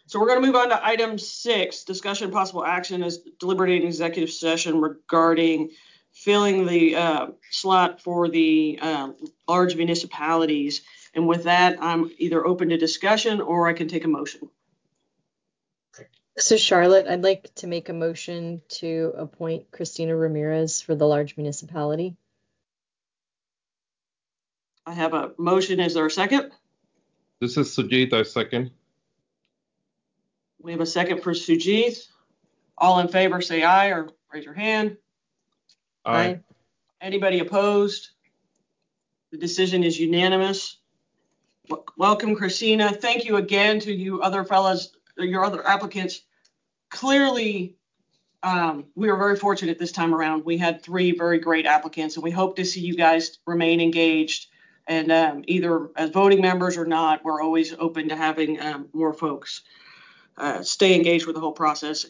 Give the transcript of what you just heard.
So we're going to move on to item 6, discussion possible action as deliberating executive session regarding filling the slot for the large municipalities. And with that, I'm either open to discussion or I can take a motion. This is Charlotte. I'd like to make a motion to appoint Christina Ramirez for the large municipality. I have a motion. Is there a second? This is Sujit. I second. We have a second for Sujit. All in favor, say aye or raise your hand. Aye. Anybody opposed? The decision is unanimous. Welcome, Christina. Thank you again to you other fellows, your other applicants. Clearly, we were very fortunate this time around. We had 3 very great applicants, and we hope to see you guys remain engaged. And either as voting members or not, we're always open to having more folks stay engaged with the whole process.